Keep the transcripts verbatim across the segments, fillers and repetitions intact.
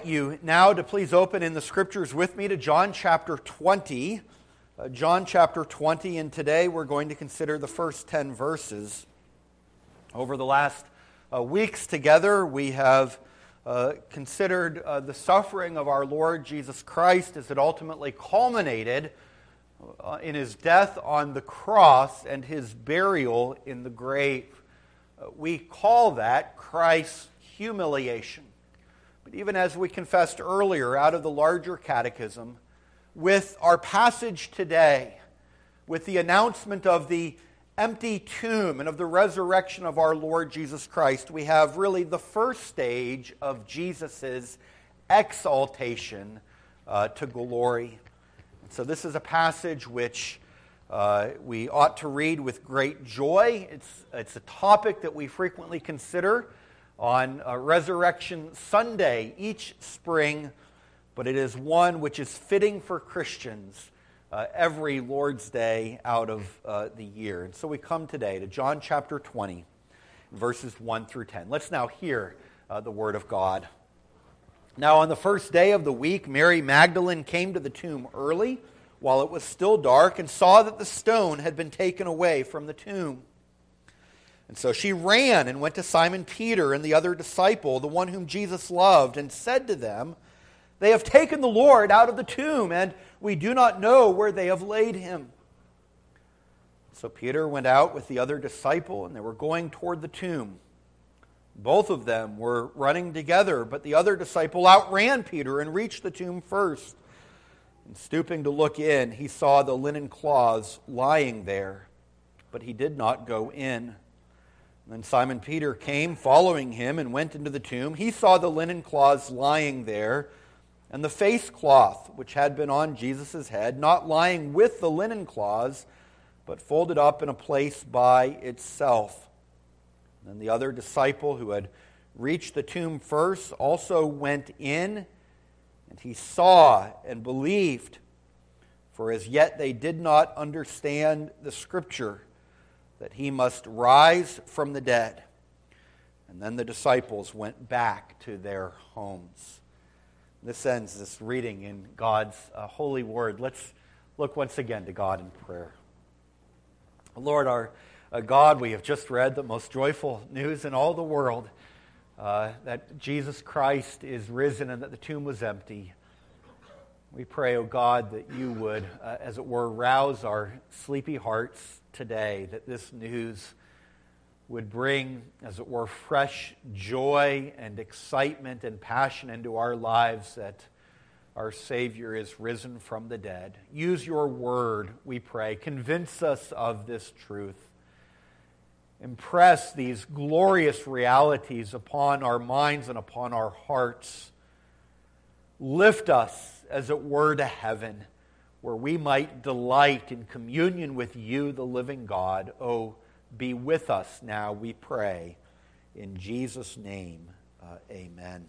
invite you now to please open in the Scriptures with me to John chapter twenty. Uh, John chapter twenty, and today we're going to consider the first ten verses. Over the last uh, weeks together, we have uh, considered uh, the suffering of our Lord Jesus Christ as it ultimately culminated uh, in His death on the cross and His burial in the grave. Uh, we call that Christ's humiliation. But even as we confessed earlier out of the larger catechism, with our passage today, with the announcement of the empty tomb and of the resurrection of our Lord Jesus Christ, we have really the first stage of Jesus' exaltation uh, to glory. And so this is a passage which uh, we ought to read with great joy. It's, it's a topic that we frequently consider on uh, Resurrection Sunday each spring, but it is one which is fitting for Christians uh, every Lord's Day out of uh, the year. And so we come today to John chapter twenty, verses one through ten. Let's now hear uh, the Word of God. Now on the first day of the week, Mary Magdalene came to the tomb early, while it was still dark, and saw that the stone had been taken away from the tomb. And so she ran and went to Simon Peter and the other disciple, the one whom Jesus loved, and said to them, "They have taken the Lord out of the tomb, and we do not know where they have laid him." So Peter went out with the other disciple, and they were going toward the tomb. Both of them were running together, but the other disciple outran Peter and reached the tomb first. And stooping to look in, he saw the linen cloths lying there, but he did not go in. Then Simon Peter came, following him, and went into the tomb. He saw the linen cloths lying there, and the face cloth which had been on Jesus' head, not lying with the linen cloths, but folded up in a place by itself. Then the other disciple who had reached the tomb first also went in, and he saw and believed, for as yet they did not understand the Scripture, that he must rise from the dead. And then the disciples went back to their homes. This ends this reading in God's uh, holy word. Let's look once again to God in prayer. Lord, our uh, God, we have just read the most joyful news in all the world, uh, that Jesus Christ is risen and that the tomb was empty. We pray, O God, that you would, uh, as it were, rouse our sleepy hearts today, that this news would bring, as it were, fresh joy and excitement and passion into our lives, that our Savior is risen from the dead. Use your word, we pray. Convince us of this truth. Impress these glorious realities upon our minds and upon our hearts. Lift us, as it were, to heaven, where we might delight in communion with you, the living God. Oh, be with us now, we pray. In Jesus' name, uh, amen.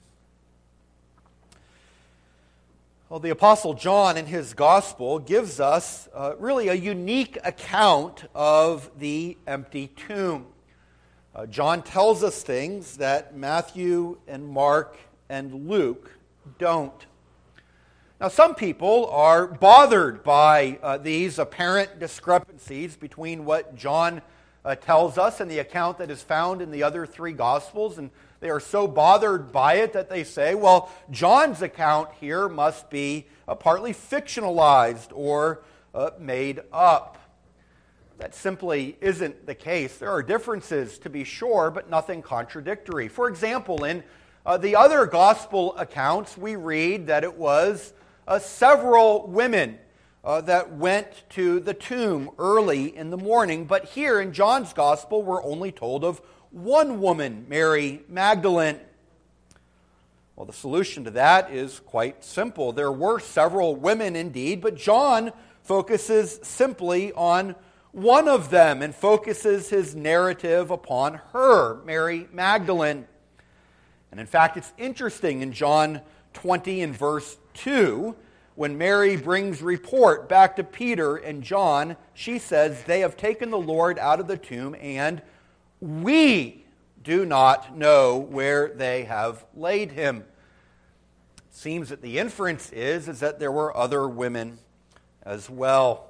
Well, the Apostle John in his Gospel gives us uh, really a unique account of the empty tomb. Uh, John tells us things that Matthew and Mark and Luke don't. Now, some people are bothered by uh, these apparent discrepancies between what John uh, tells us and the account that is found in the other three Gospels, and they are so bothered by it that they say, well, John's account here must be uh, partly fictionalized or uh, made up. That simply isn't the case. There are differences, to be sure, but nothing contradictory. For example, in uh, the other Gospel accounts, we read that it was Uh, several women uh, that went to the tomb early in the morning. But here in John's Gospel, we're only told of one woman, Mary Magdalene. Well, the solution to that is quite simple. There were several women indeed, but John focuses simply on one of them and focuses his narrative upon her, Mary Magdalene. And in fact, it's interesting in John twenty and verse two, when Mary brings report back to Peter and John, she says, "They have taken the Lord out of the tomb, and we do not know where they have laid him." seems that the inference is, is that there were other women as well.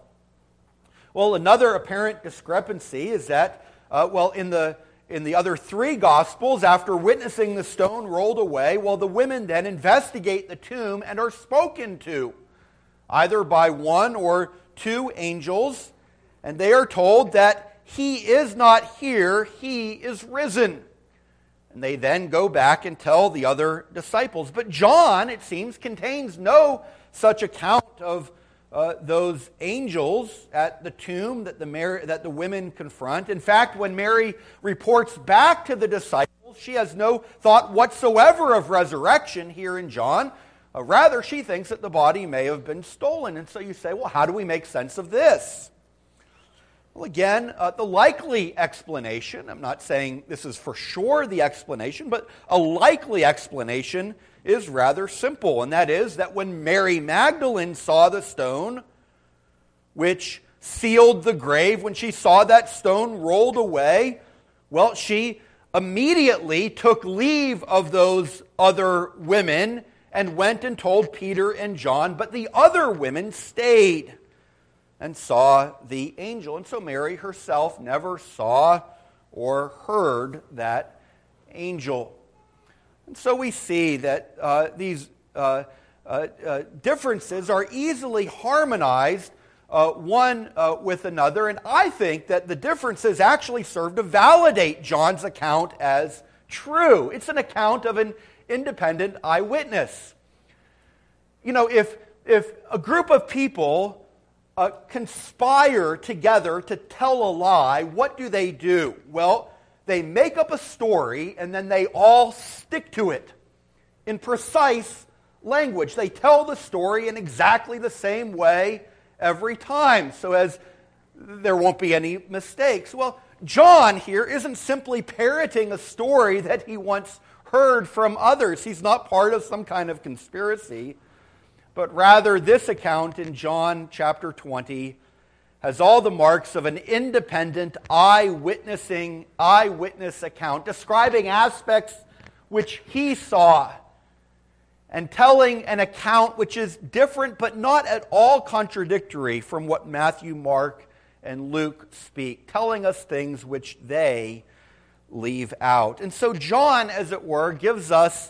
Well, another apparent discrepancy is that, uh, well, in the in the other three Gospels, after witnessing the stone rolled away, well, the women then investigate the tomb and are spoken to, either by one or two angels, and they are told that he is not here, he is risen. And they then go back and tell the other disciples. But John, it seems, contains no such account of uh, those angels at the tomb that the, Mary, that the women confront. In fact, when Mary reports back to the disciples, she has no thought whatsoever of resurrection here in John. Uh, rather, she thinks that the body may have been stolen. And so you say, well, how do we make sense of this? Well, again, uh, the likely explanation, I'm not saying this is for sure the explanation, but a likely explanation is rather simple, and that is that when Mary Magdalene saw the stone, which sealed the grave, when she saw that stone rolled away, well, she immediately took leave of those other women and went and told Peter and John, but the other women stayed and saw the angel. And so Mary herself never saw or heard that angel. And so we see that uh, these uh, uh, uh, differences are easily harmonized uh, one uh, with another, and I think that the differences actually serve to validate John's account as true. It's an account of an independent eyewitness. You know, if, if a group of people Uh, conspire together to tell a lie, what do they do? Well, they make up a story and then they all stick to it in precise language. They tell the story in exactly the same way every time so as there won't be any mistakes. Well, John here isn't simply parroting a story that he once heard from others. He's not part of some kind of conspiracy. But rather, this account in John chapter twenty has all the marks of an independent eyewitnessing eyewitness account, describing aspects which he saw and telling an account which is different but not at all contradictory from what Matthew, Mark, and Luke speak, telling us things which they leave out. And so John, as it were, gives us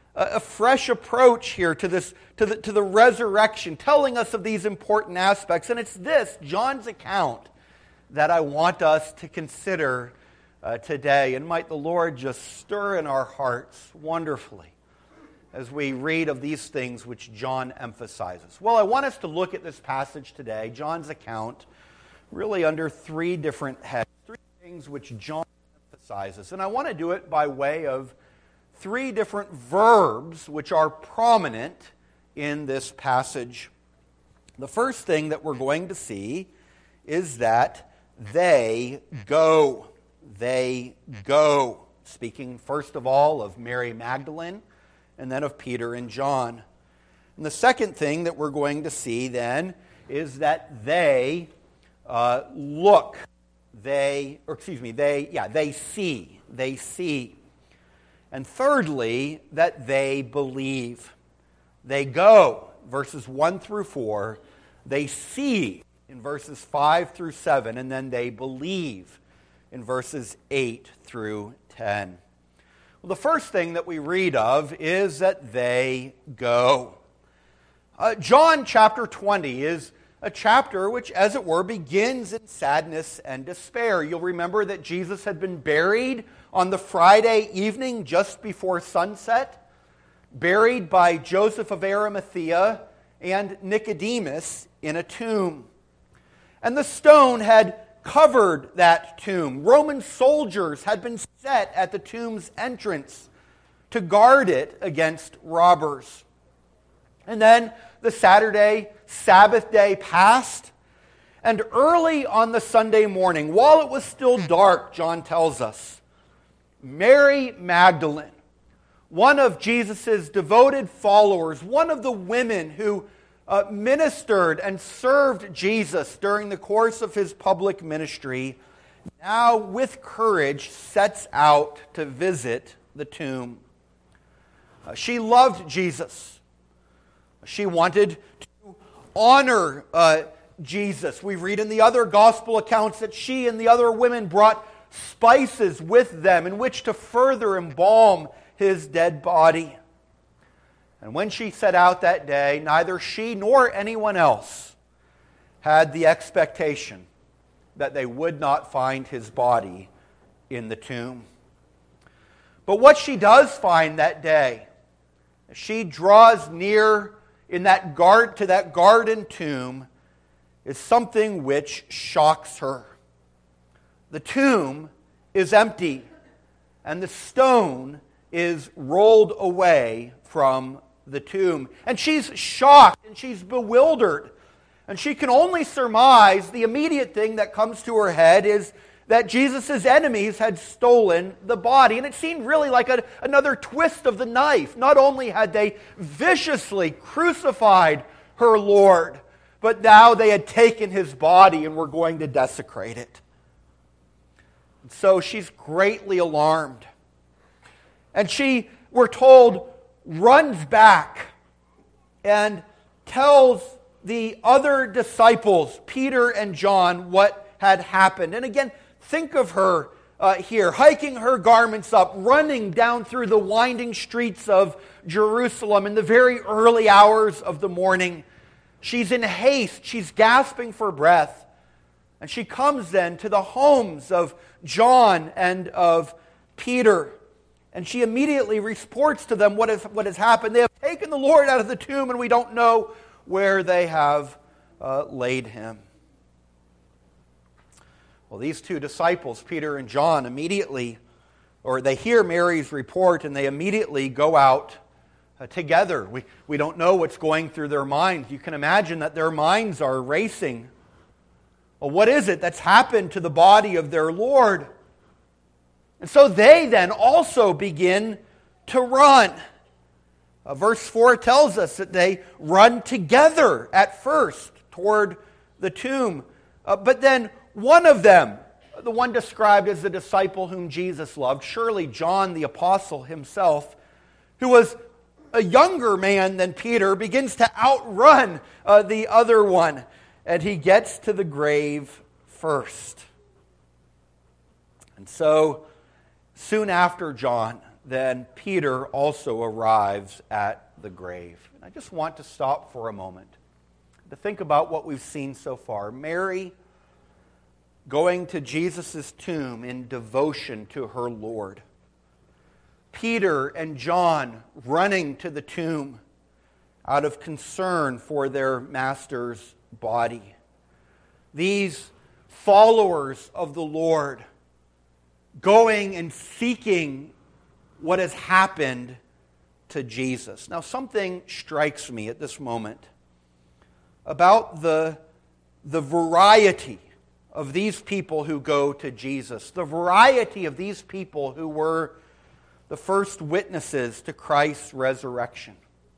a fresh approach here to this, to the, to the resurrection, telling us of these important aspects. And it's this, John's account, that I want us to consider uh, today. And might the Lord just stir in our hearts wonderfully as we read of these things which John emphasizes. Well, I want us to look at this passage today, John's account, really under three different heads, three things which John emphasizes. And I want to do it by way of three different verbs which are prominent in this passage. The first thing that we're going to see is that they go. They go. Speaking first of all of Mary Magdalene and then of Peter and John. And the second thing that we're going to see then is that they uh, look. They, or excuse me, they, yeah, they see. They see. And thirdly, that they believe. They go, verses one through four. They see in verses five through seven. And then they believe in verses eight through ten. Well, the first thing that we read of is that they go. Uh, John chapter twenty is a chapter which, as it were, begins in sadness and despair. You'll remember that Jesus had been buried on the Friday evening just before sunset, buried by Joseph of Arimathea and Nicodemus in a tomb. And the stone had covered that tomb. Roman soldiers had been set at the tomb's entrance to guard it against robbers. And then the Saturday, Sabbath day passed, and early on the Sunday morning, while it was still dark, John tells us, Mary Magdalene, one of Jesus' devoted followers, one of the women who uh, ministered and served Jesus during the course of his public ministry, now with courage sets out to visit the tomb. Uh, she loved Jesus. She wanted to honor uh, Jesus. We read in the other gospel accounts that she and the other women brought spices with them in which to further embalm his dead body. And when she set out that day, neither she nor anyone else had the expectation that they would not find his body in the tomb. But what she does find that day, she draws near in that guard to that garden tomb, is something which shocks her. The tomb is empty, and the stone is rolled away from the tomb. And she's shocked, and she's bewildered. And she can only surmise the immediate thing that comes to her head is that Jesus' enemies had stolen the body. And it seemed really like a, another twist of the knife. Not only had they viciously crucified her Lord, but now they had taken his body and were going to desecrate it. And so she's greatly alarmed. And she, we're told, runs back and tells the other disciples, Peter and John, what had happened. And again, think of her uh, here, hiking her garments up, running down through the winding streets of Jerusalem in the very early hours of the morning. She's in haste. She's gasping for breath. And she comes then to the homes of John and of Peter. And she immediately reports to them what has, what has happened. They have taken the Lord out of the tomb, and we don't know where they have uh, laid him. Well, these two disciples, Peter and John, immediately, or they hear Mary's report, and they immediately go out uh, together. We, we don't know what's going through their minds. You can imagine that their minds are racing. Well, what is it that's happened to the body of their Lord? And so they then also begin to run. Uh, verse four tells us that they run together at first toward the tomb. Uh, but then one of them, the one described as the disciple whom Jesus loved, surely John the apostle himself, who was a younger man than Peter, begins to outrun uh, the other one. And he gets to the grave first. And so, soon after John, then Peter also arrives at the grave. And I just want to stop for a moment to think about what we've seen so far. Mary going to Jesus' tomb in devotion to her Lord. Peter and John running to the tomb out of concern for their master's body. These followers of the Lord going and seeking what has happened to Jesus. Now, something strikes me at this moment about the, the variety of these people who go to Jesus, the variety of these people who were the first witnesses to Christ's resurrection.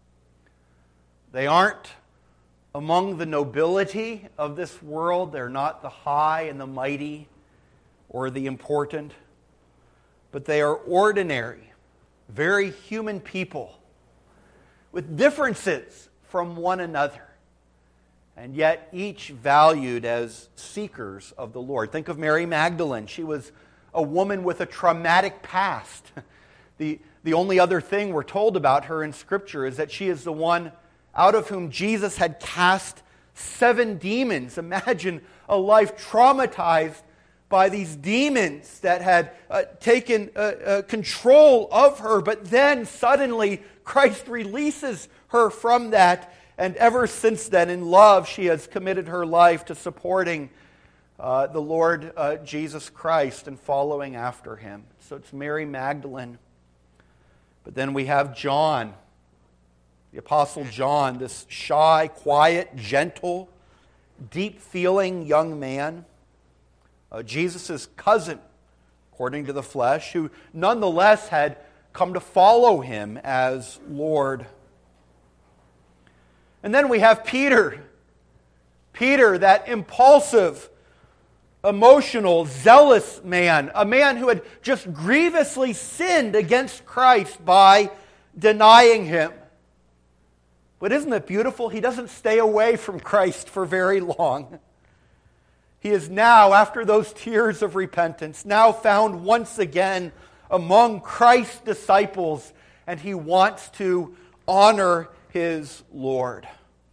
They aren't among the nobility of this world. They're not the high and the mighty or the important, but they are ordinary, very human people with differences from one another, and yet each valued as seekers of the Lord. Think of Mary Magdalene. She was a woman with a traumatic past. The, the only other thing we're told about her in Scripture is that she is the one out of whom Jesus had cast seven demons. Imagine a life traumatized by these demons that had uh, taken uh, uh, control of her. But then suddenly Christ releases her from that. And ever since then, in love, she has committed her life to supporting uh, the Lord uh, Jesus Christ and following after him. So it's Mary Magdalene. But then we have John, the Apostle John, this shy, quiet, gentle, deep-feeling young man, uh, Jesus' cousin, according to the flesh, who nonetheless had come to follow him as Lord. And then we have Peter. Peter, that impulsive, emotional, zealous man, a man who had just grievously sinned against Christ by denying him. But isn't it beautiful? He doesn't stay away from Christ for very long. He is now, after those tears of repentance, now found once again among Christ's disciples, and he wants to honor his Lord.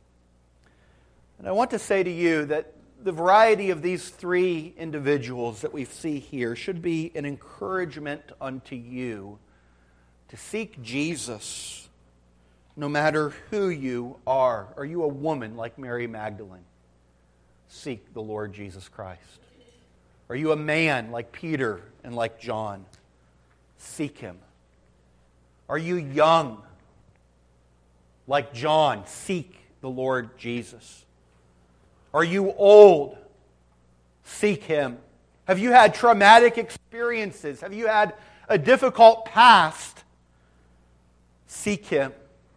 And I want to say to you that the variety of these three individuals that we see here should be an encouragement unto you to seek Jesus no matter who you are. Are you a woman like Mary Magdalene? Seek the Lord Jesus Christ. Are you a man like Peter and like John? Seek him. Are you young like John? Seek the Lord Jesus. Are you old? Seek him. Have you had traumatic experiences? Have you had a difficult past? Seek him.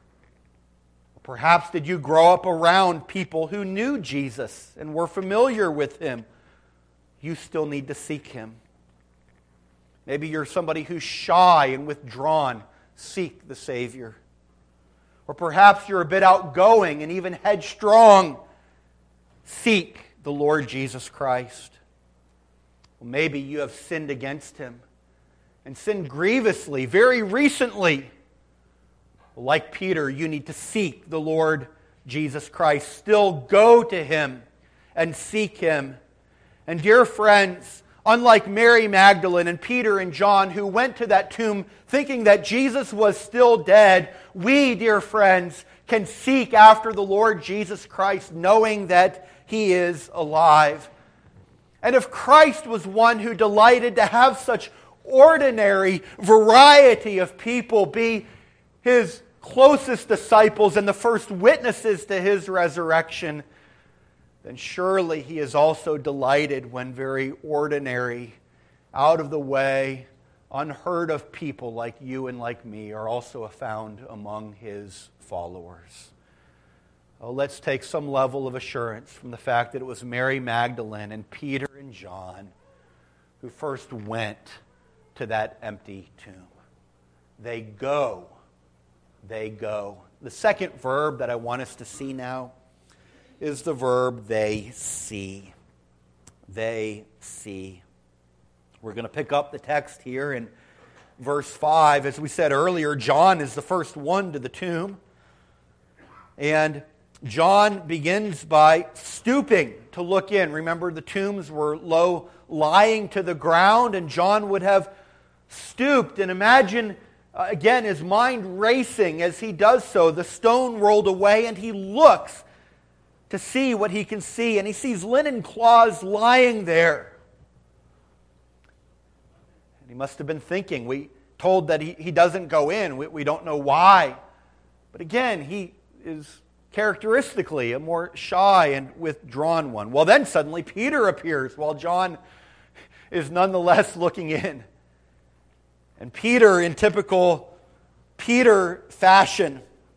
Perhaps did you grow up around people who knew Jesus and were familiar with him? You still need to seek him. Maybe you're somebody who's shy and withdrawn. Seek the Savior. Or perhaps you're a bit outgoing and even headstrong. Seek the Lord Jesus Christ. Well, maybe you have sinned against him and sinned grievously very recently. Like Peter, you need to seek the Lord Jesus Christ. Still go to him and seek him. And dear friends, unlike Mary Magdalene and Peter and John, who went to that tomb thinking that Jesus was still dead, we, dear friends, can seek after the Lord Jesus Christ, knowing that he is alive. And if Christ was one who delighted to have such ordinary variety of people be his closest disciples and the first witnesses to his resurrection, then surely he is also delighted when very ordinary, out of the way, unheard of people like you and like me are also found among his followers. Oh, let's take some level of assurance from the fact that it was Mary Magdalene and Peter and John who first went to that empty tomb. They go. They go. The second verb that I want us to see now is the verb they see. They see. We're going to pick up the text here in verse five. As we said earlier, John is the first one to the tomb. And John begins by stooping to look in. Remember, the tombs were low, lying to the ground, and John would have stooped. And imagine, uh, again, his mind racing as he does so. The stone rolled away, and he looks to see what he can see. And he sees linen cloths lying there. And he must have been thinking. We told that he, he doesn't go in. We, we don't know why. But again, he is characteristically a more shy and withdrawn one. Well, then suddenly Peter appears while John is nonetheless looking in. And Peter, in typical Peter fashion,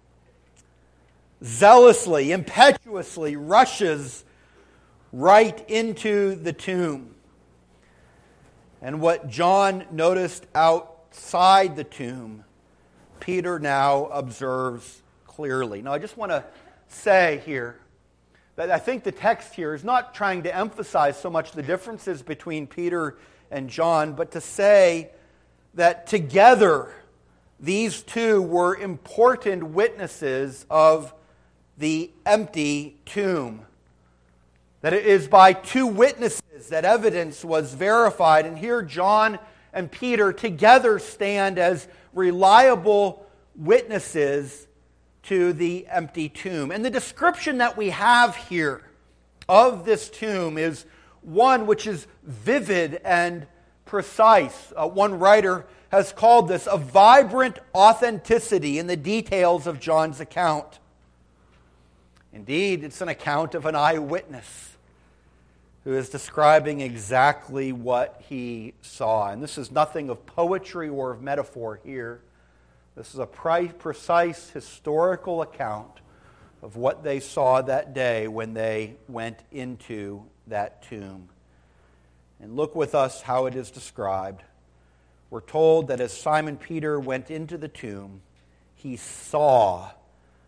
zealously, impetuously rushes right into the tomb. And what John noticed outside the tomb, Peter now observes clearly. Now, I just want to say here that I think the text here is not trying to emphasize so much the differences between Peter and John, but to say that together these two were important witnesses of the empty tomb. That it is by two witnesses that evidence was verified. And here John and Peter together stand as reliable witnesses to the empty tomb. And the description that we have here of this tomb is one which is vivid and precise. Uh, one writer has called this a vibrant authenticity in the details of John's account. Indeed, it's an account of an eyewitness who is describing exactly what he saw. And this is nothing of poetry or of metaphor here. This is a precise historical account of what they saw that day when they went into that tomb. And look with us how it is described. We're told that as Simon Peter went into the tomb, he saw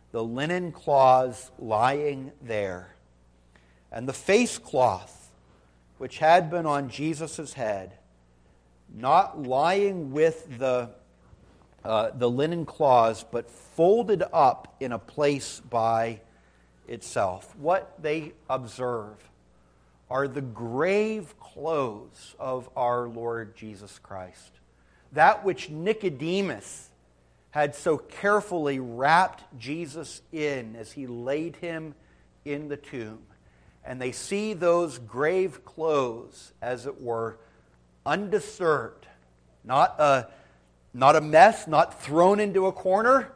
the linen cloths lying there, and the face cloth which had been on Jesus' head, not lying with the, uh, the linen cloths, but folded up in a place by itself. What they observe are the grave clothes of our Lord Jesus Christ. That which Nicodemus had so carefully wrapped Jesus in as he laid him in the tomb. And they see those grave clothes, as it were, undisturbed. Not a, not a mess, not thrown into a corner,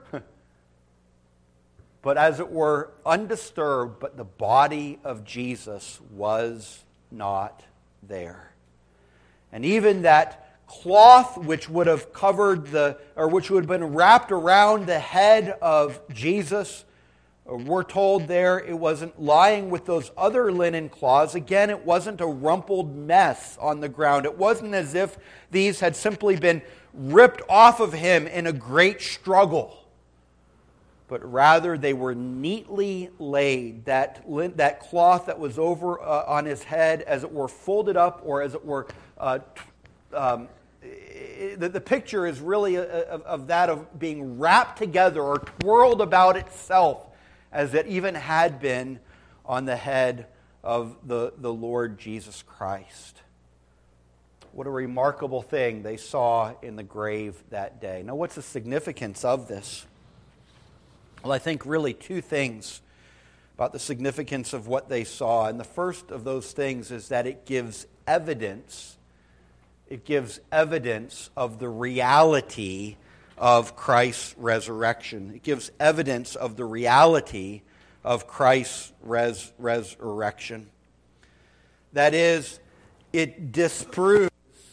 but as it were, undisturbed, but the body of Jesus was not there. And even that cloth which would have covered the, or which would have been wrapped around the head of Jesus, we're told there it wasn't lying with those other linen cloths. Again, it wasn't a rumpled mess on the ground. It wasn't as if these had simply been ripped off of him in a great struggle. But rather they were neatly laid. That, that cloth that was over uh, on his head, as it were, folded up, or as it were, uh, um, the, the picture is really a, a, of that of being wrapped together or twirled about itself, as it even had been on the head of the, the Lord Jesus Christ. What a remarkable thing they saw in the grave that day. Now, what's the significance of this? Well, I think really two things about the significance of what they saw. And the first of those things is that it gives evidence. It gives evidence of the reality of Christ's resurrection. It gives evidence of the reality of Christ's res- resurrection. That is, it disproves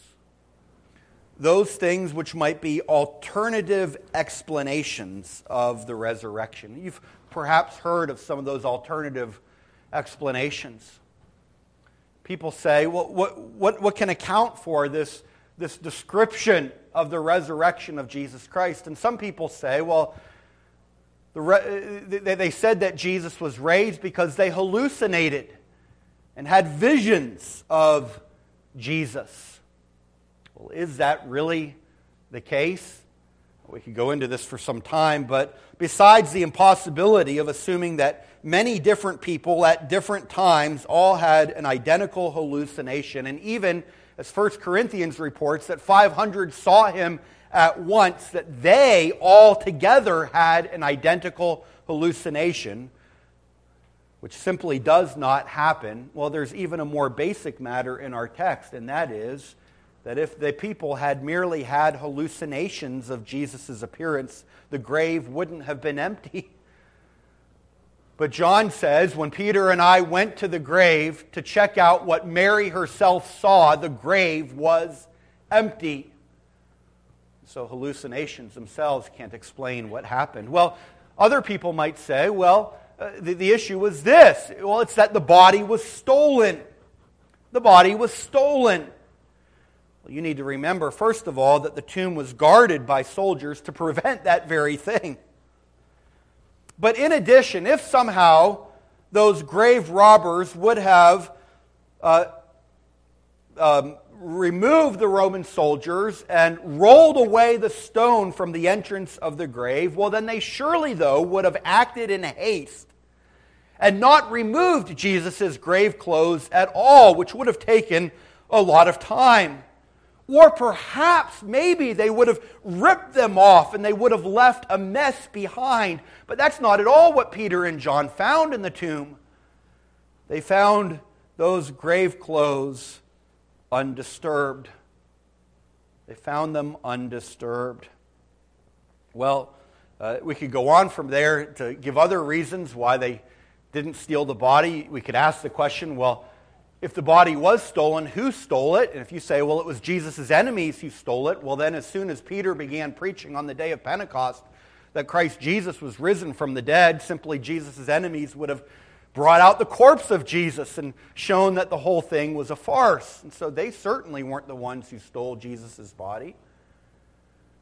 those things which might be alternative explanations of the resurrection. You've perhaps heard of some of those alternative explanations. People say, well, what, what, what can account for this, this description of the resurrection of Jesus Christ? And some people say, well, the re- they said that Jesus was raised because they hallucinated and had visions of Jesus. Well, is that really the case? We could go into this for some time, but besides the impossibility of assuming that many different people at different times all had an identical hallucination, and even as First Corinthians reports that five hundred saw him at once, that they all together had an identical hallucination, which simply does not happen. Well, there's even a more basic matter in our text, and that is that if the people had merely had hallucinations of Jesus' appearance, the grave wouldn't have been empty. But John says, when Peter and I went to the grave to check out what Mary herself saw, the grave was empty. So hallucinations themselves can't explain what happened. Well, other people might say, well, uh, the, the issue was this. Well, it's that the body was stolen. The body was stolen. Well, you need to remember, first of all, that the tomb was guarded by soldiers to prevent that very thing. But in addition, if somehow those grave robbers would have uh, um, removed the Roman soldiers and rolled away the stone from the entrance of the grave, well, then they surely, though, would have acted in haste and not removed Jesus' grave clothes at all, which would have taken a lot of time. Or perhaps, maybe they would have ripped them off and they would have left a mess behind. But that's not at all what Peter and John found in the tomb. They found those grave clothes undisturbed. They found them undisturbed. Well, uh, we could go on from there to give other reasons why they didn't steal the body. We could ask the question, well, if the body was stolen, who stole it? And if you say, well, it was Jesus' enemies who stole it, well, then as soon as Peter began preaching on the day of Pentecost that Christ Jesus was risen from the dead, simply Jesus' enemies would have brought out the corpse of Jesus and shown that the whole thing was a farce. And so they certainly weren't the ones who stole Jesus' body.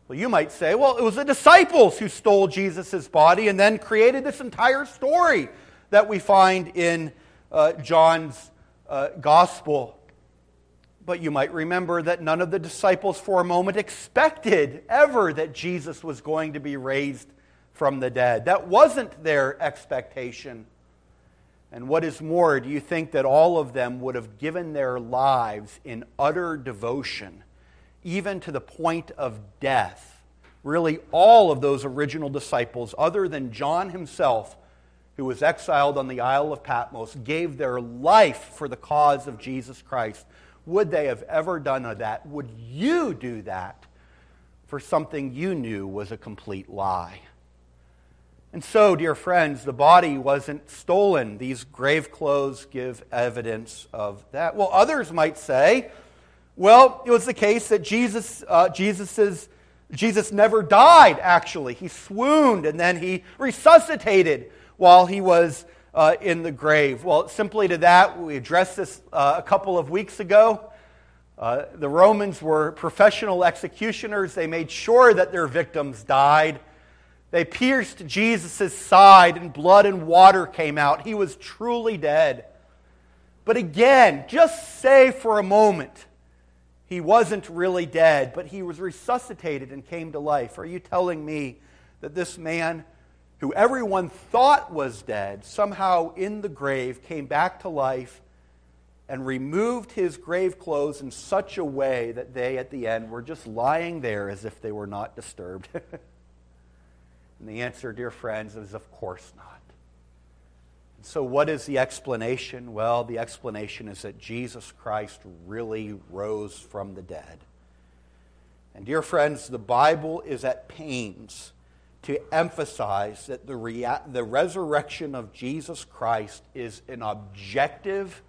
Well, you might say, well, it was the disciples who stole Jesus' body and then created this entire story that we find in uh, John's uh, gospel. But you might remember that none of the disciples for a moment expected ever that Jesus was going to be raised from the dead. That wasn't their expectation. And what is more, do you think that all of them would have given their lives in utter devotion, even to the point of death? Really, all of those original disciples, other than John himself, who was exiled on the Isle of Patmos, gave their life for the cause of Jesus Christ. Would they have ever done that? Would you do that for something you knew was a complete lie? And so, dear friends, the body wasn't stolen. These grave clothes give evidence of that. Well, others might say, well, it was the case that Jesus, uh, Jesus's, Jesus never died, actually. He swooned and then he resuscitated while he was Uh, in the grave. Well, simply to that, we addressed this uh, a couple of weeks ago. Uh, the Romans were professional executioners. They made sure that their victims died. They pierced Jesus' side and blood and water came out. He was truly dead. But again, just say for a moment, he wasn't really dead, but he was resuscitated and came to life. Are you telling me that this man, who everyone thought was dead, somehow in the grave came back to life and removed his grave clothes in such a way that they, at the end, were just lying there as if they were not disturbed? And the answer, dear friends, is of course not. And so what is the explanation? Well, the explanation is that Jesus Christ really rose from the dead. And dear friends, the Bible is at pains to emphasize that the, rea- the resurrection of Jesus Christ is an objective,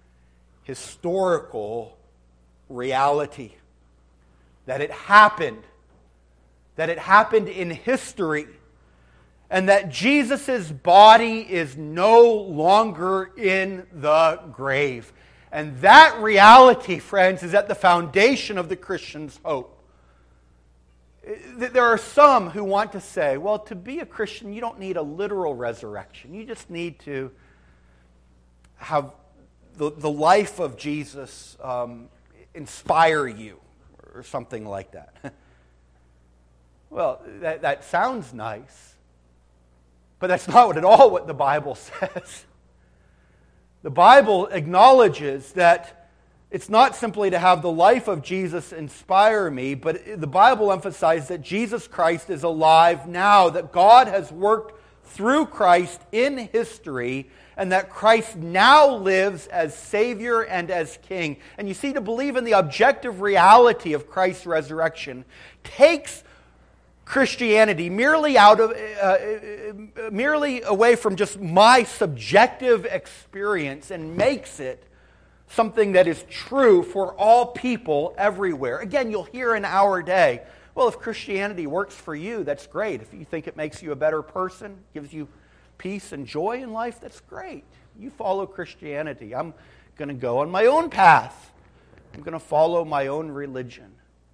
historical reality. That it happened. That it happened in history. And that Jesus' body is no longer in the grave. And that reality, friends, is at the foundation of the Christian's hope. There are some who want to say, well, to be a Christian, you don't need a literal resurrection. You just need to have the, the life of Jesus um, inspire you, or something like that. Well, that, that sounds nice, but that's not at all what the Bible says. The Bible acknowledges that it's not simply to have the life of Jesus inspire me, but the Bible emphasizes that Jesus Christ is alive now, that God has worked through Christ in history, and that Christ now lives as Savior and as King. And you see, to believe in the objective reality of Christ's resurrection takes Christianity merely out of, uh, merely away from just my subjective experience and makes it something that is true for all people everywhere. Again, you'll hear in our day, well, if Christianity works for you, that's great. If you think it makes you a better person, gives you peace and joy in life, that's great. You follow Christianity. I'm going to go on my own path. I'm going to follow my own religion.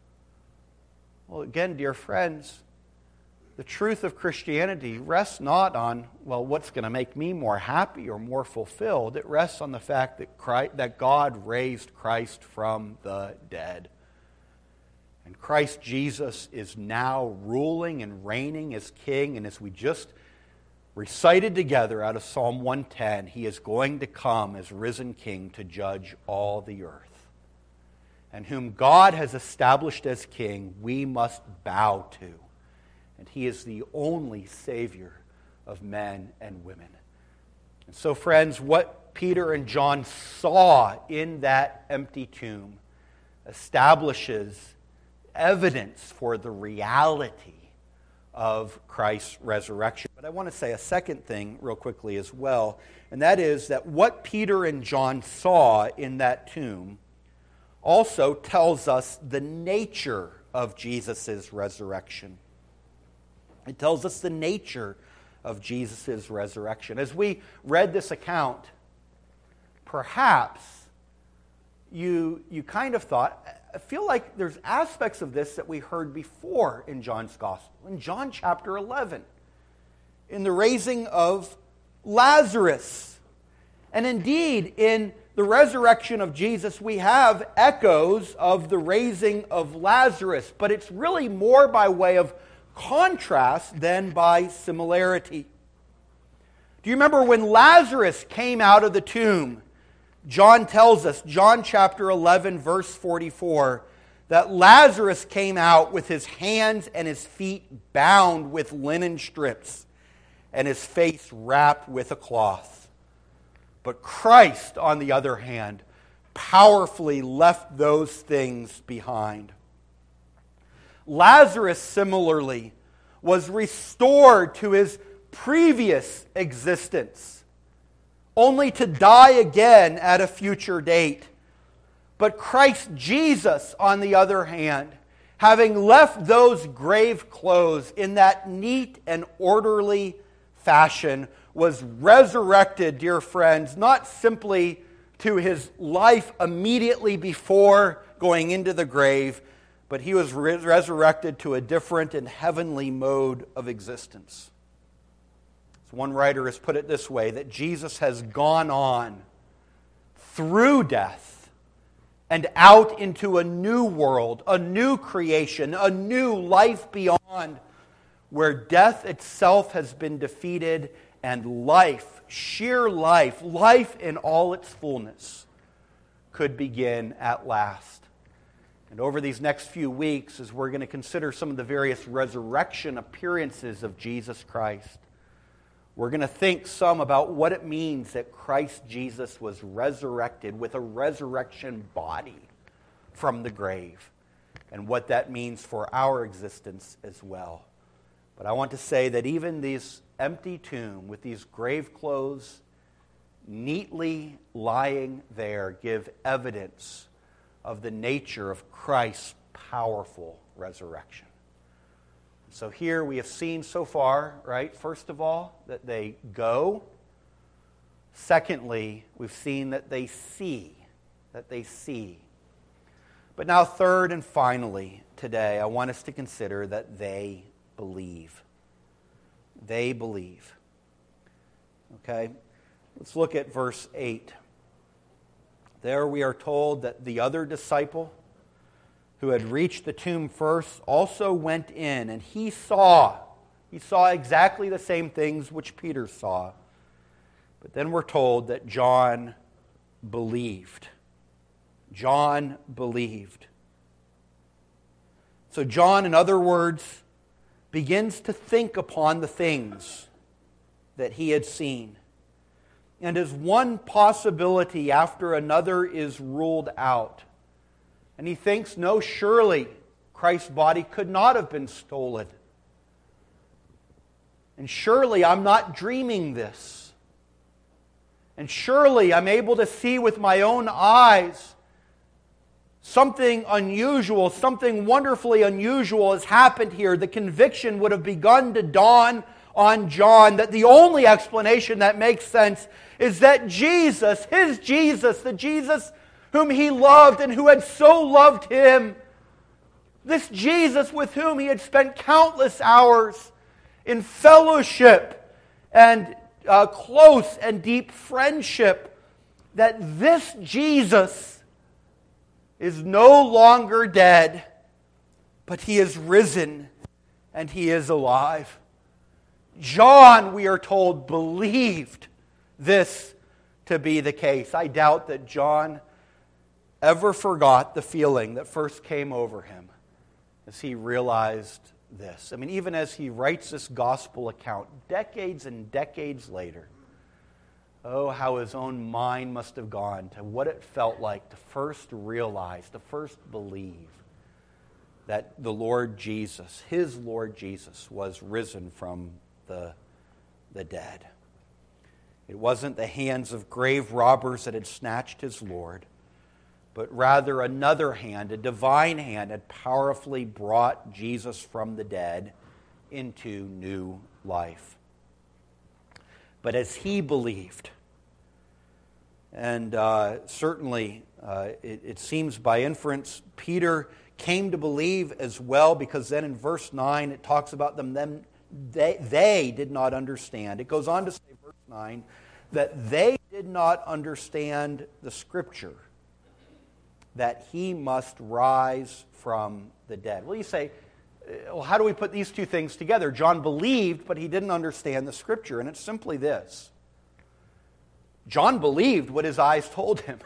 Well, again, dear friends, the truth of Christianity rests not on, well, what's going to make me more happy or more fulfilled. It rests on the fact that Christ, that God raised Christ from the dead. And Christ Jesus is now ruling and reigning as King. And as we just recited together out of Psalm one ten, He is going to come as risen King to judge all the earth. And whom God has established as King, we must bow to. And He is the only Savior of men and women. And so, friends, what Peter and John saw in that empty tomb establishes evidence for the reality of Christ's resurrection. But I want to say a second thing real quickly as well, and that is that what Peter and John saw in that tomb also tells us the nature of Jesus' resurrection. It tells us the nature of Jesus' resurrection. As we read this account, perhaps you, you kind of thought, I feel like there's aspects of this that we heard before in John's Gospel. In John chapter eleven, in the raising of Lazarus. And indeed, in the resurrection of Jesus, we have echoes of the raising of Lazarus, but it's really more by way of contrast than by similarity. Do you remember when Lazarus came out of the tomb? John tells us, John chapter eleven, verse forty-four, that Lazarus came out with his hands and his feet bound with linen strips and his face wrapped with a cloth. But Christ, on the other hand, powerfully left those things behind. Lazarus, similarly, was restored to his previous existence, only to die again at a future date. But Christ Jesus, on the other hand, having left those grave clothes in that neat and orderly fashion, was resurrected, dear friends, not simply to his life immediately before going into the grave, but he was re- resurrected to a different and heavenly mode of existence. So one writer has put it this way, that Jesus has gone on through death and out into a new world, a new creation, a new life beyond, where death itself has been defeated and life, sheer life, life in all its fullness, could begin at last. And over these next few weeks, as we're going to consider some of the various resurrection appearances of Jesus Christ, we're going to think some about what it means that Christ Jesus was resurrected with a resurrection body from the grave, and what that means for our existence as well. But I want to say that even this empty tomb with these grave clothes neatly lying there give evidence of the nature of Christ's powerful resurrection. So here we have seen so far, right, first of all, that they go. Secondly, we've seen that they see, that they see. But now third and finally today, I want us to consider that they believe. They believe. Okay? Let's look at verse eight. There we are told that the other disciple who had reached the tomb first also went in, and he saw, he saw exactly the same things which Peter saw. But then we're told that John believed. John believed. So John, in other words, begins to think upon the things that he had seen. And as one possibility after another is ruled out, and he thinks, no, surely Christ's body could not have been stolen. And surely I'm not dreaming this. And surely I'm able to see with my own eyes something unusual, something wonderfully unusual has happened here. The conviction would have begun to dawn on John that the only explanation that makes sense is that Jesus, his Jesus, the Jesus whom he loved and who had so loved him, this Jesus with whom he had spent countless hours in fellowship and uh, close and deep friendship, that this Jesus is no longer dead, but he is risen and he is alive. John, we are told, believed this to be the case. I doubt that John ever forgot the feeling that first came over him as he realized this. I mean, even as he writes this gospel account decades and decades later, oh, how his own mind must have gone to what it felt like to first realize, to first believe that the Lord Jesus, his Lord Jesus, was risen from the, the dead. It wasn't the hands of grave robbers that had snatched his Lord, but rather another hand, a divine hand, had powerfully brought Jesus from the dead into new life. But as he believed, And uh, certainly, uh, it, it seems by inference, Peter came to believe as well, because then in verse nine it talks about them, them they, they did not understand. It goes on to say, verse nine, that they did not understand the Scripture, that he must rise from the dead. Well, you say, well, how do we put these two things together? John believed, but he didn't understand the Scripture. And it's simply this. John believed what his eyes told him.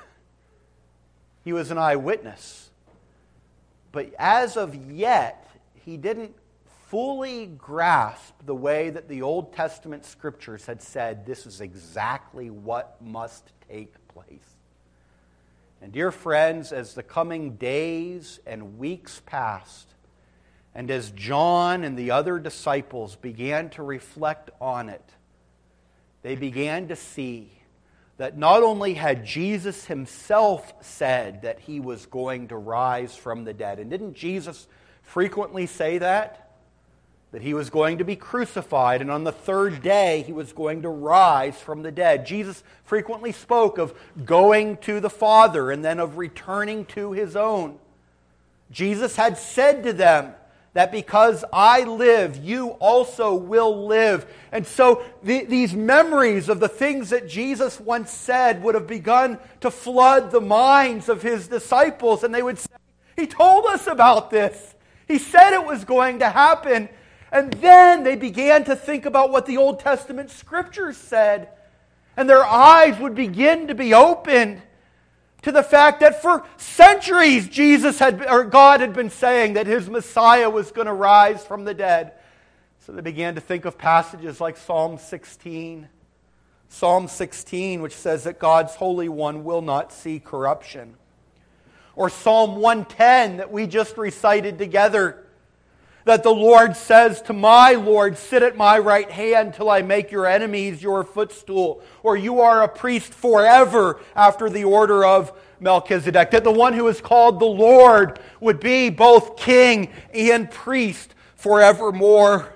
He was an eyewitness. But as of yet, he didn't fully grasp the way that the Old Testament Scriptures had said this is exactly what must take place. And dear friends, as the coming days and weeks passed, and as John and the other disciples began to reflect on it, they began to see that not only had Jesus himself said that he was going to rise from the dead, and didn't Jesus frequently say that? That he was going to be crucified, and on the third day he was going to rise from the dead. Jesus frequently spoke of going to the Father and then of returning to his own. Jesus had said to them that because I live, you also will live. And so the, these memories of the things that Jesus once said would have begun to flood the minds of his disciples, and they would say, he told us about this. He said it was going to happen. And then they began to think about what the Old Testament Scriptures said. And their eyes would begin to be opened to the fact that for centuries Jesus had, or God had been saying that his Messiah was going to rise from the dead. So they began to think of passages like Psalm sixteen. Psalm sixteen, which says that God's Holy One will not see corruption. Or Psalm one ten that we just recited together, that the Lord says to my Lord, sit at my right hand till I make your enemies your footstool. Or you are a priest forever after the order of Melchizedek. That the one who is called the Lord would be both king and priest forevermore.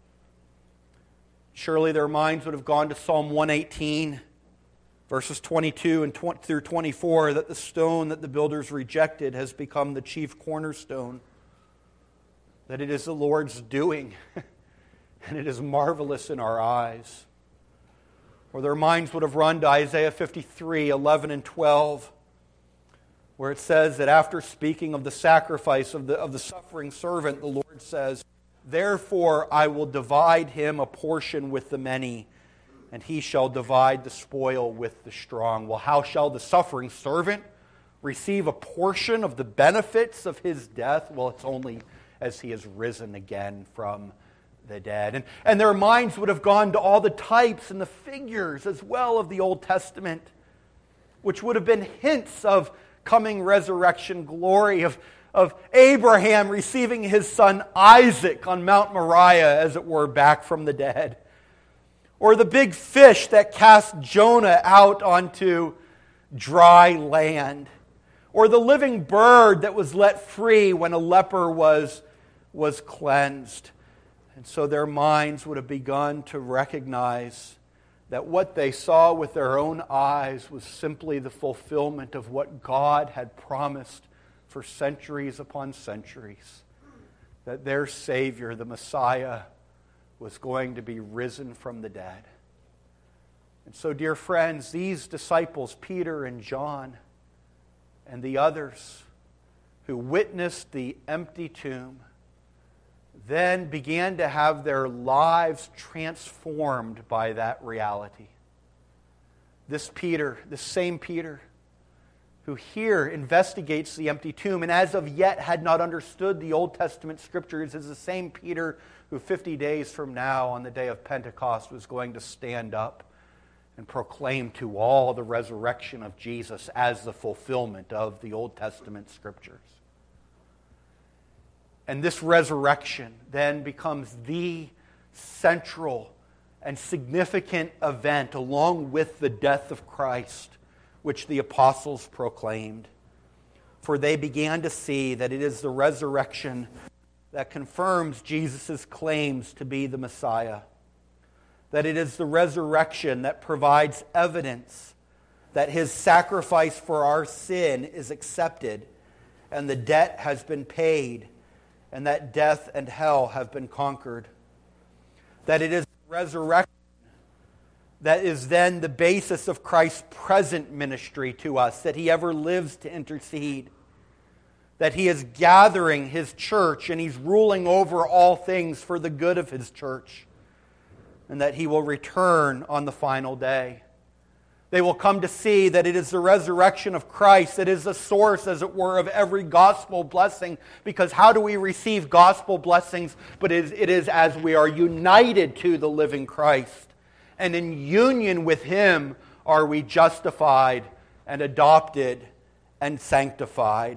Surely their minds would have gone to Psalm one eighteen, verses twenty-two and twenty through twenty-four, that the stone that the builders rejected has become the chief cornerstone. That it is the Lord's doing, and it is marvelous in our eyes. Or their minds would have run to Isaiah fifty-three, eleven and twelve, where it says that after speaking of the sacrifice of the, of the suffering servant, the Lord says, therefore I will divide him a portion with the many, and he shall divide the spoil with the strong. Well, how shall the suffering servant receive a portion of the benefits of his death? Well, it's only as he has risen again from the dead. And, and their minds would have gone to all the types and the figures as well of the Old Testament, which would have been hints of coming resurrection glory, of, of Abraham receiving his son Isaac on Mount Moriah, as it were, back from the dead. Or the big fish that cast Jonah out onto dry land. Or the living bird that was let free when a leper was was cleansed. And so their minds would have begun to recognize that what they saw with their own eyes was simply the fulfillment of what God had promised for centuries upon centuries. That their Savior, the Messiah, was going to be risen from the dead. And so, dear friends, these disciples, Peter and John, and the others who witnessed the empty tomb, then began to have their lives transformed by that reality. This Peter, this same Peter, who here investigates the empty tomb and as of yet had not understood the Old Testament Scriptures, is the same Peter who fifty days from now, on the day of Pentecost, was going to stand up and proclaim to all the resurrection of Jesus as the fulfillment of the Old Testament Scriptures. And this resurrection then becomes the central and significant event, along with the death of Christ, which the apostles proclaimed. For they began to see that it is the resurrection that confirms Jesus' claims to be the Messiah. That it is the resurrection that provides evidence that his sacrifice for our sin is accepted, and the debt has been paid, and that death and hell have been conquered. That it is resurrection that is then the basis of Christ's present ministry to us, that he ever lives to intercede, that he is gathering his church and he's ruling over all things for the good of his church, and that he will return on the final day. They will come to see that it is the resurrection of Christ that is the source, as it were, of every gospel blessing. Because how do we receive gospel blessings? But it is, it is as we are united to the living Christ. And in union with him are we justified and adopted and sanctified.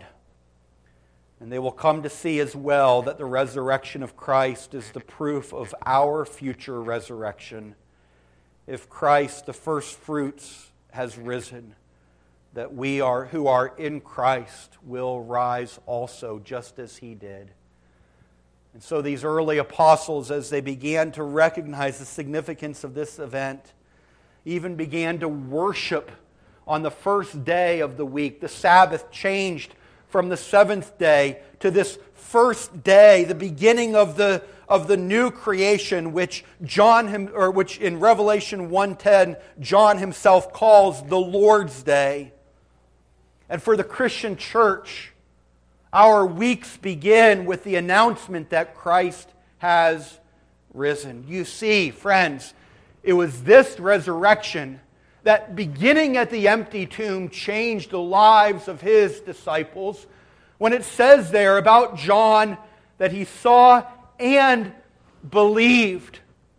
And they will come to see as well that the resurrection of Christ is the proof of our future resurrection. If Christ, the first fruits, has risen, that we are who are in Christ will rise also, just as he did. And so these early apostles, as they began to recognize the significance of this event, even began to worship on the first day of the week. The Sabbath changed from the seventh day to this first day, the beginning of the of the new creation, which John him, or which in Revelation one ten John himself calls the Lord's Day. And for the Christian church, our weeks begin with the announcement that Christ has risen. You see, friends, it was this resurrection that, beginning at the empty tomb, changed the lives of his disciples. When it says there about John that he saw and believed,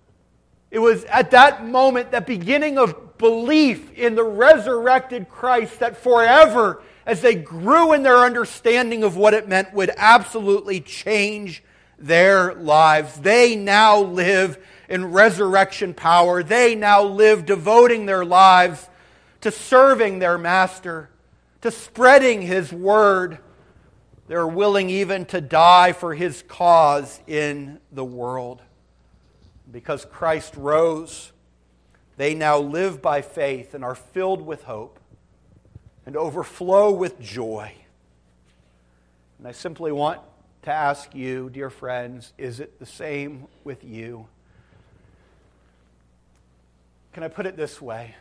it was at that moment, that beginning of belief in the resurrected Christ, that forever, as they grew in their understanding of what it meant, would absolutely change their lives. They now live in resurrection power. They now live devoting their lives to serving their Master, to spreading his word. They're willing even to die for his cause in the world. Because Christ rose, they now live by faith and are filled with hope and overflow with joy. And I simply want to ask you, dear friends, is it the same with you? Can I put it this way?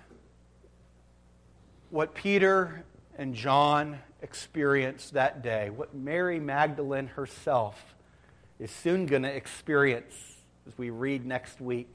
What Peter and John experienced that day, what Mary Magdalene herself is soon going to experience as we read next week,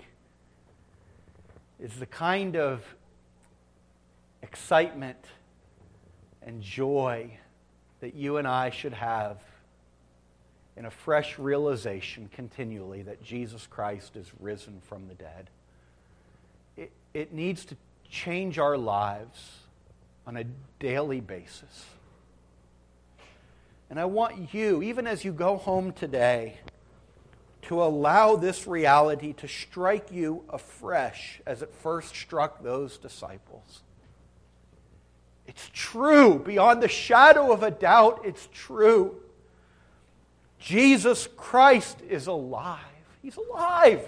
is the kind of excitement and joy that you and I should have in a fresh realization continually that Jesus Christ is risen from the dead. It, it needs to change our lives on a daily basis. And I want you, even as you go home today, to allow this reality to strike you afresh as it first struck those disciples. It's true. Beyond the shadow of a doubt, it's true. Jesus Christ is alive. He's alive.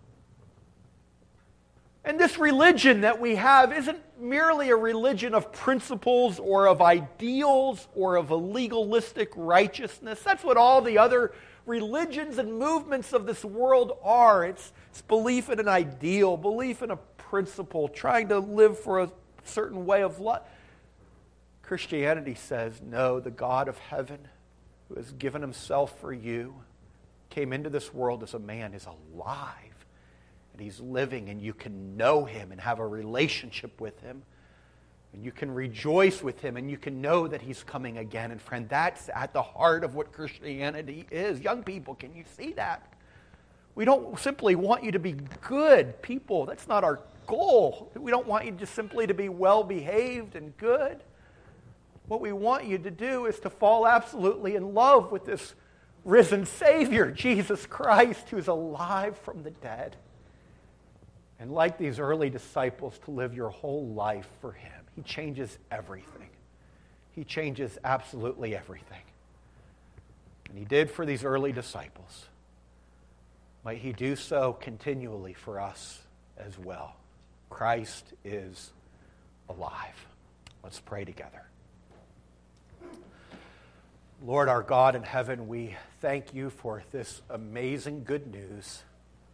And this religion that we have isn't merely a religion of principles or of ideals or of a legalistic righteousness. That's what all the other religions and movements of this world are. It's, it's belief in an ideal, belief in a principle, trying to live for a certain way of life. Christianity says, no, the God of heaven, who has given himself for you, came into this world as a man, is alive. And he's living, and you can know him and have a relationship with him. And you can rejoice with him, and you can know that he's coming again. And friend, that's at the heart of what Christianity is. Young people, can you see that? We don't simply want you to be good people. That's not our goal. We don't want you just simply to be well-behaved and good. What we want you to do is to fall absolutely in love with this risen Savior, Jesus Christ, who's alive from the dead. And like these early disciples, to live your whole life for him. He changes everything. He changes absolutely everything. And he did for these early disciples. Might he do so continually for us as well. Christ is alive. Let's pray together. Lord, our God in heaven, we thank you for this amazing good news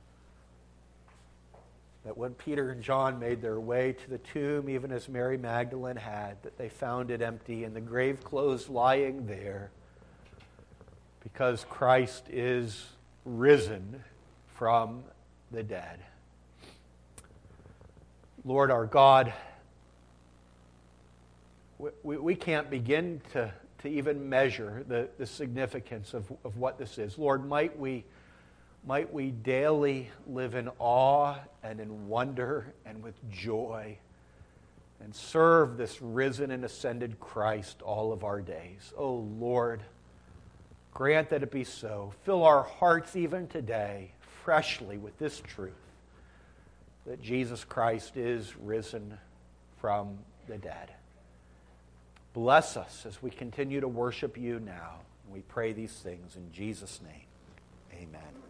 that when Peter and John made their way to the tomb, even as Mary Magdalene had, that they found it empty and the grave clothes lying there, because Christ is risen from the dead. Lord, our God, we, we, we can't begin to, to even measure the, the significance of, of what this is. Lord, might we Might we daily live in awe and in wonder and with joy and serve this risen and ascended Christ all of our days. Oh Lord, grant that it be so. Fill our hearts even today freshly with this truth, that Jesus Christ is risen from the dead. Bless us as we continue to worship you now. We pray these things in Jesus' name. Amen.